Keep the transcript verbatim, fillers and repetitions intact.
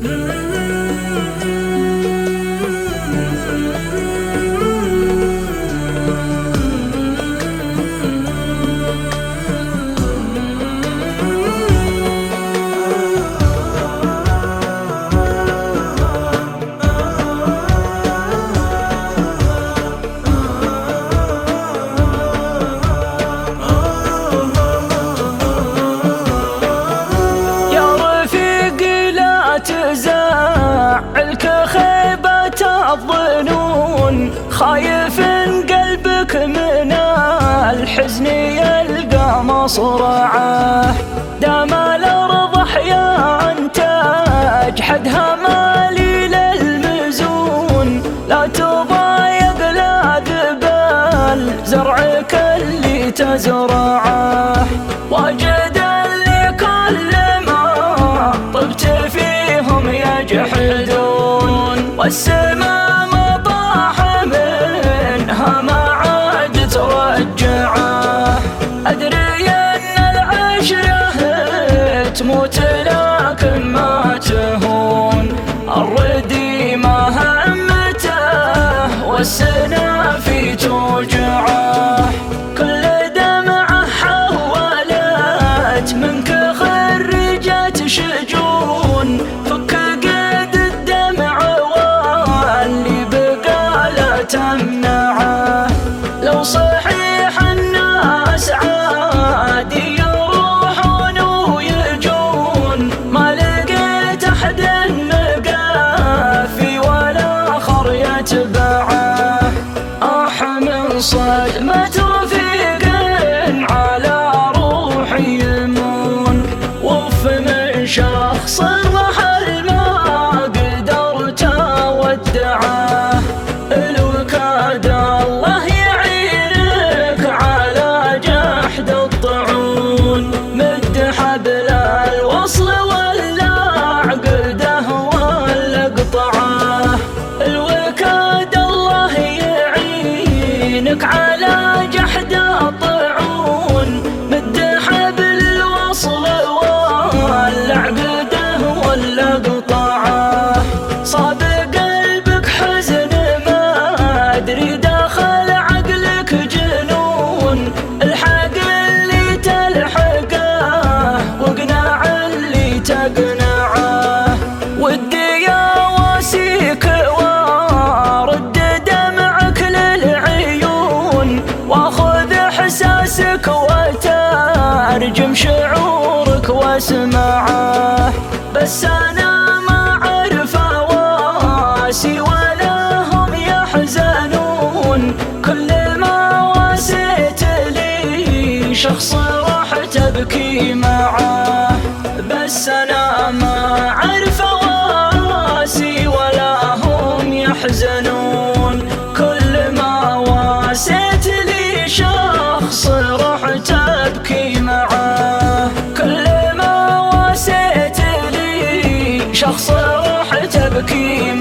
تزعلك خيبة الظنون، خايف ان قلبك من الحزن يلقى مصرعه. دام الارض احياء تجحدها مالي للمزون، لا تضايق لا ذبال زرعك اللي تزرعه. واجد اللي كل ما طبت فيهم يجحدون، والسما مطاح منها ما عاد ترجعه. أدري أن العشرة تموت لكن ما تهون، الردي ما همته والسنا في توجعه. كل دمعة حولت منك خرجت شجون، فك قيد الدمع واللي بقى لا تمنعه. لو صحيح الناس عادي يروحون ويجون، ما لقيت أحد مقافي ولا آخر يتبعه. أح من صدمة رفيق على روحي يمون، وف من شخص رحل ما قدرت أودعه. الوكاد الله يعينك على جحد الطعون، مد حبل الوصل ولا عقده ولا قطعه. الوكاد الله يعينك على جحد الطعون، مد حبل الوصل ولا عقده ولا قطعه. صاب قلبك حزن ما ادري داخل عقلك جنون، الحق اللي تلحقه واقنع اللي تقنعه. ودي اواسيك وارد دمعك للعيون، واخذ احساسك وترجم شعورك واسمعه. بس انا ما اعرف اواسي ولا هم يحزنون، كل ما واسيت لي شخص راح تبكي معه. بس انا ما اعرف اواسي ولا هم يحزنون، كل ما واسيت لي شخص راح تبكي معه. كل ما واسيت لي شخص راح تبكي